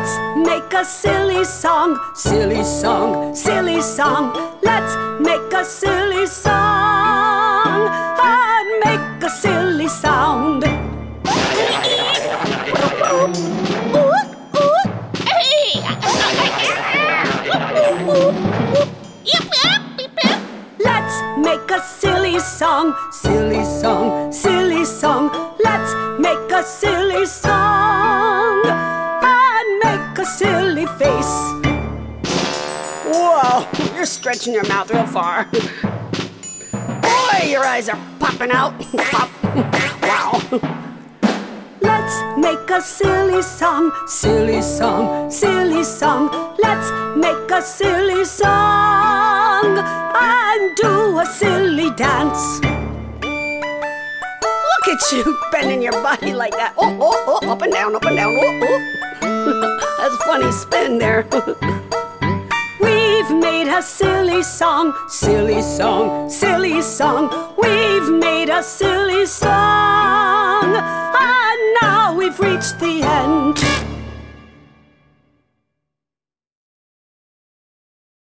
Let's make a silly song, silly song, silly song. Let's make a silly song and make a silly sound. Let's make a silly song, silly song, silly song. Let's make a silly song and make a silly face. Whoa, you're stretching your mouth real far. Boy, your eyes are popping out. Pop. Wow. Let's make a silly song, silly song, silly song. Let's make a silly song and do a silly dance. Look at you bending your body like that. Oh, oh, oh, up and down, up and down. Oh, oh. That's a funny spin there. We've made a silly song, silly song, silly song. We've made a silly song, and now we've reached the end.